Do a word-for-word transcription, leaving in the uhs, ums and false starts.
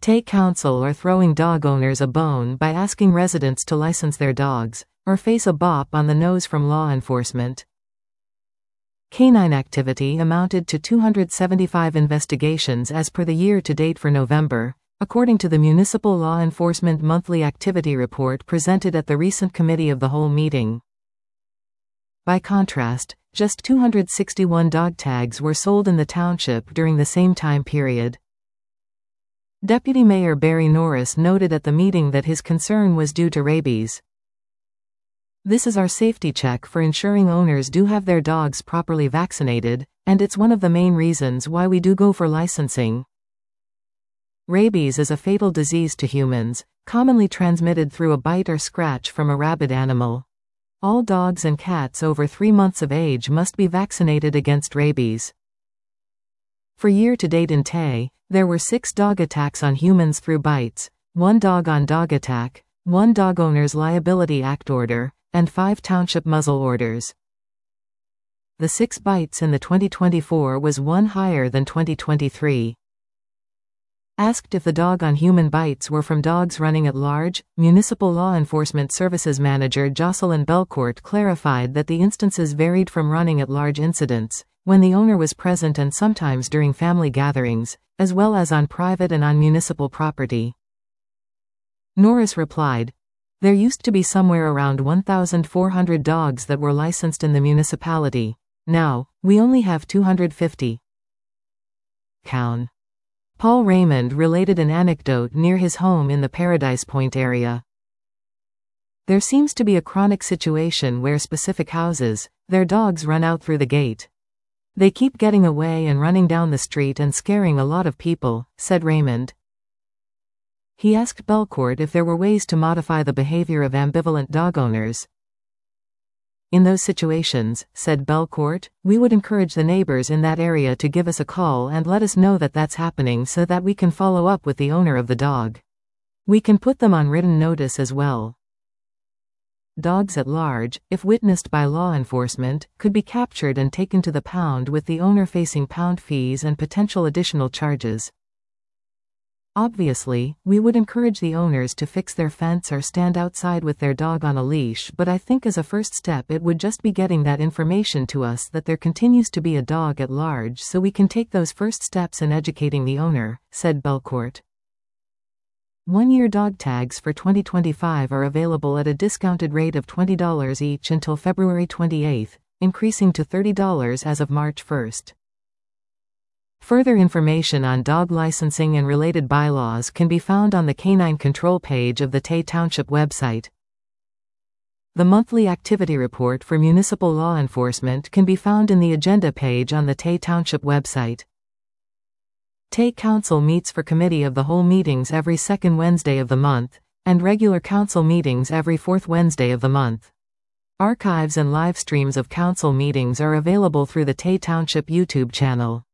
Tay Council are throwing dog owners a bone by asking residents to license their dogs, or face a bop on the nose from law enforcement. Canine activity amounted to two hundred seventy-five investigations as per the year-to-date for November, according to the Municipal Law Enforcement Monthly Activity Report presented at the recent Committee of the Whole meeting. By contrast, just two hundred sixty-one dog tags were sold in the township during the same time period. Deputy Mayor Barry Norris noted at the meeting that his concern was due to rabies. This is our safety check for ensuring owners do have their dogs properly vaccinated, and it's one of the main reasons why we do go for licensing. Rabies is a fatal disease to humans, commonly transmitted through a bite or scratch from a rabid animal. All dogs and cats over three months of age must be vaccinated against rabies. For year-to-date in Tay, there were six dog attacks on humans through bites, one dog-on-dog attack, one Dog Owners Liability Act order, and five township muzzle orders. The six bites in the twenty twenty-four was one higher than twenty twenty-three. Asked if the dog-on-human bites were from dogs running at large, Municipal Law Enforcement Services Manager Jocelyn Belcourt clarified that the instances varied from running at large incidents, when the owner was present, and sometimes during family gatherings, as well as on private and on municipal property. Norris replied, "There used to be somewhere around one thousand four hundred dogs that were licensed in the municipality. Now, we only have two hundred fifty. Count. Paul Raymond related an anecdote near his home in the Paradise Point area. There seems to be a chronic situation where specific houses, their dogs run out through the gate. They keep getting away and running down the street and scaring a lot of people," said Raymond. He asked Belcourt if there were ways to modify the behavior of ambivalent dog owners. "In those situations," said Belcourt, "we would encourage the neighbors in that area to give us a call and let us know that that's happening so that we can follow up with the owner of the dog. We can put them on written notice as well." Dogs at large, if witnessed by law enforcement, could be captured and taken to the pound, with the owner facing pound fees and potential additional charges. Obviously, we would encourage the owners to fix their fence or stand outside with their dog on a leash, but I think as a first step it would just be getting that information to us that there continues to be a dog at large, so we can take those first steps in educating the owner, said Belcourt. One-year dog tags for twenty twenty-five are available at a discounted rate of twenty dollars each until February twenty-eighth, increasing to thirty dollars as of March first. Further information on dog licensing and related bylaws can be found on the Canine Control page of the Tay Township website. The monthly activity report for municipal law enforcement can be found in the agenda page on the Tay Township website. Tay Council meets for Committee of the Whole meetings every second Wednesday of the month, and regular council meetings every fourth Wednesday of the month. Archives and live streams of council meetings are available through the Tay Township YouTube channel.